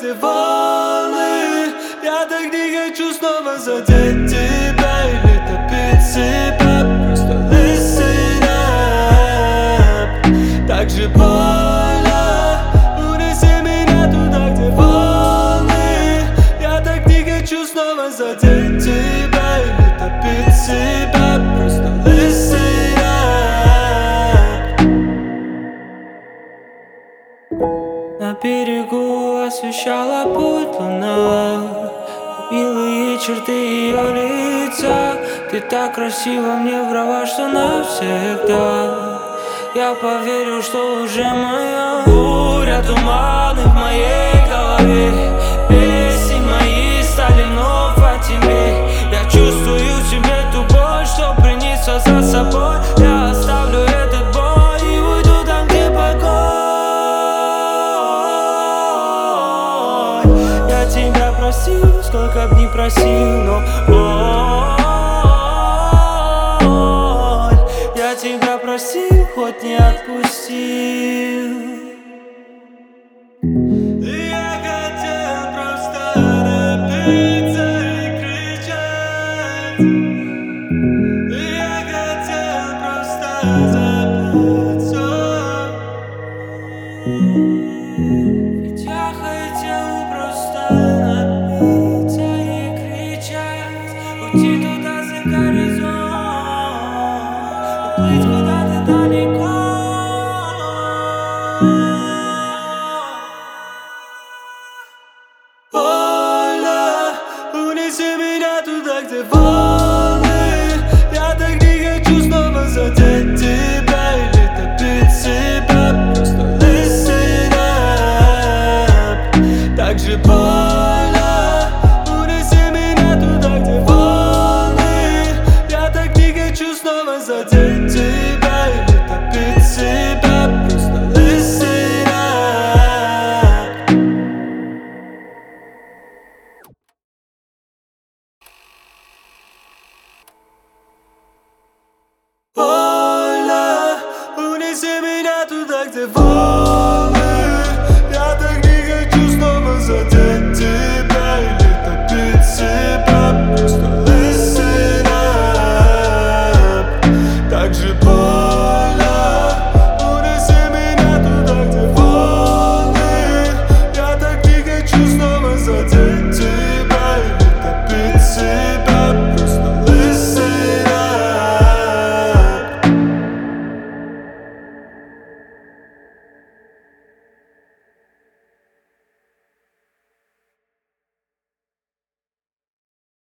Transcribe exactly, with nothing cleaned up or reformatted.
где волны. Я так не хочу снова задеть тебя или топить себя. Просто listen up. Так же больно. Унеси меня туда, где волны. Я так не хочу снова задеть тебя или топить себя. Просто listen up. На берегу освещала путь луна, милые черты ее лица. Ты так красиво мне врала, что навсегда. Я поверю, что уже моя. Буря, туманы в моей голове. Песни мои стали вновь о тебе. Я чувствую в себе ту боль, что принесла за собой. Я оставлю этот бой и уйду там, где покой. Я тебя просил, сколько б не просил, но боль. Я тебя просил, хоть не отпустил. Я хотел просто напиться и кричать. Я хотел просто забыться. Ведь я хотел просто